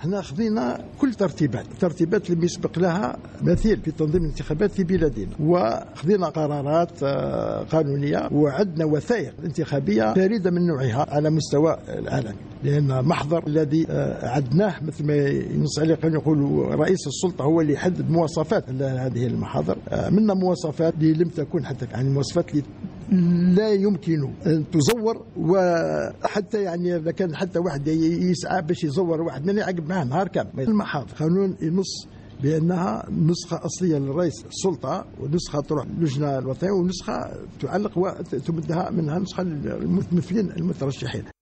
احنا خذينا كل ترتيبات اللي يسبق لها مثيل في تنظيم الانتخابات في بلادنا، وخذينا قرارات قانونية، وعندنا وثائق انتخابية فريدة من نوعها على مستوى العالم، لأن محضر الذي عدناه مثل ما ينص عليه قانون يقول رئيس السلطة هو اللي يحدد مواصفات هذه المحاضر. منا مواصفات اللي لم تكن حتى يعني مواصفات اللي لا يمكن أن تزور، وحتى يعني إذا كان حتى واحد يسعى باش يزور واحد من يعقب معاه نهار كامل. المحاضر قانون ينص بأنها نسخة أصلية لرئيس السلطة، ونسخة تروح للجنة الوطنية، ونسخة تعلق وتمدها منها نسخة للممثلين المترشحين.